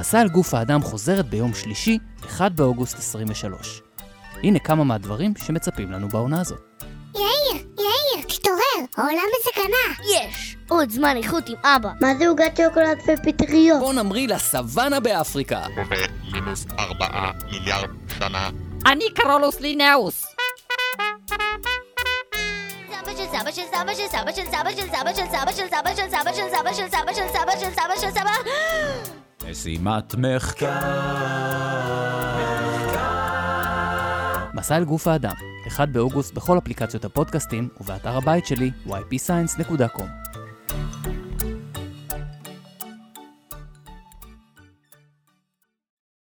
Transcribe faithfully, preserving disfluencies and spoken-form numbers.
מסע על גוף האדם חוזרת ביום שלישי, אחד באוגוסט עשרים ושלוש. הנה כמה מהדברים שמצפים לנו בעונה הזאת. יאיר, יאיר, תתעורר, העולם בסכנה. יש! עוד זמן איכות עם אבא. מה זה עוגת שוקולד ופטריות? בוא נמריא לסוואנה באפריקה. מינוס ארבעה מיליארד שנה. אני קרולוס לינאוס. סבא של סבא של סבא של סבא של סבא של סבא של סבא של סבא של סבא של סבא של סבא של סבא של סבא של סבא. משימת מחקר. מסע על גוף האדם, אחד באוגוסט בכל אפליקציות הפודקאסטים ובאתר הבית שלי וואי פי סיינס נקודה קום.